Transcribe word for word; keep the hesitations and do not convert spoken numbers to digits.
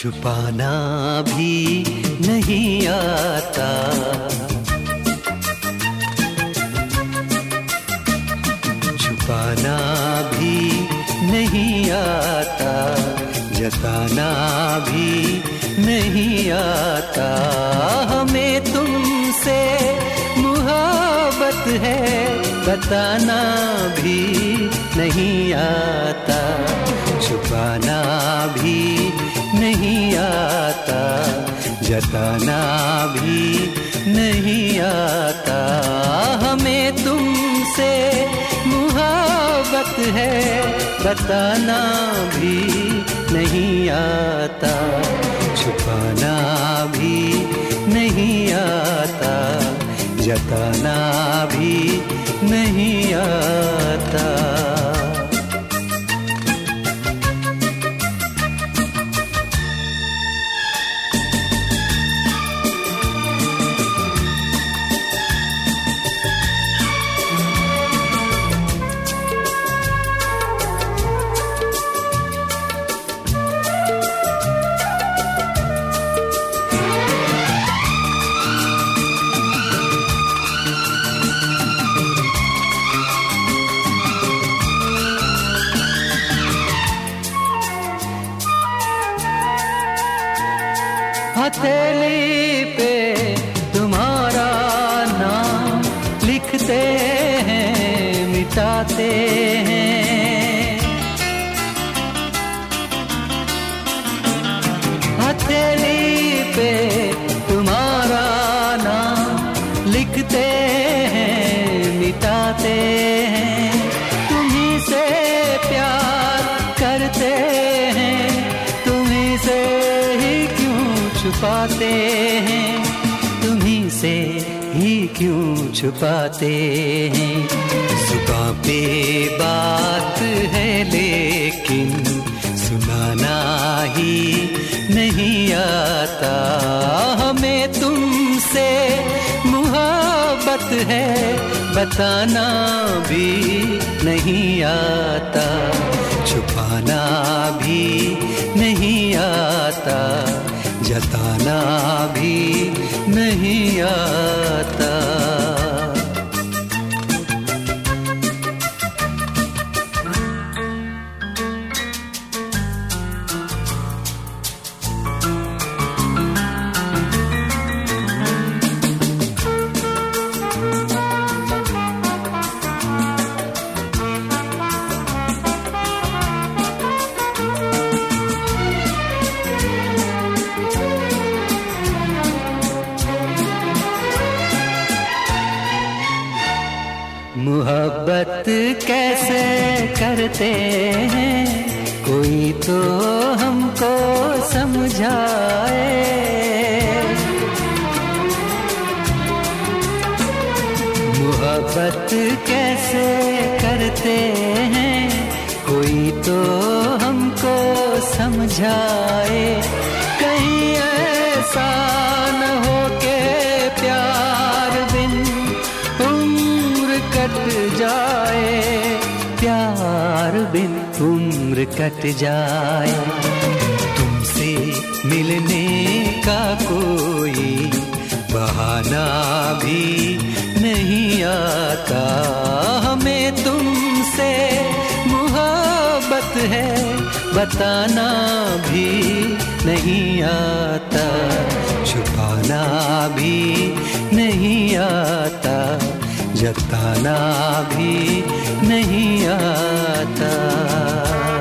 छुपाना भी नहीं आता, छुपाना भी नहीं आता, जताना भी नहीं आता। हमें तुमसे मोहब्बत है, बताना भी नहीं आता, छुपाना भी नहीं आता, जताना भी नहीं आता। हमें तुमसे मोहब्बत है, बताना भी नहीं आता, छुपाना भी नहीं आता, जताना भी नहीं आता। हथेली पे तुम्हारा नाम लिखते हैं, मिटाते हैं। हथेली पे तुम्हारा नाम लिखते हैं, मिटाते हैं। तुम्हीं से प्यार करते हैं, तुम्हीं से छुपाते हैं, तुम्हीं से ही क्यों छुपाते हैं। जुबां पे बात है लेकिन सुनाना ही नहीं आता। हमें तुमसे मोहब्बत है, बताना भी नहीं आता, छुपाना भी नहीं आता, जताना भी नहीं आता। मोहब्बत कैसे करते हैं, कोई तो हमको समझाए। मोहब्बत कैसे करते हैं, कोई तो हमको समझाए। कहीं ऐसा न हो के प्यार बिन कट जाए, प्यार बिन उम्र कट जाए। तुमसे मिलने का कोई बहाना भी नहीं आता। हमें तुमसे मोहब्बत है, बताना भी नहीं आता, छुपाना भी नहीं आता, जताना भी नहीं आता।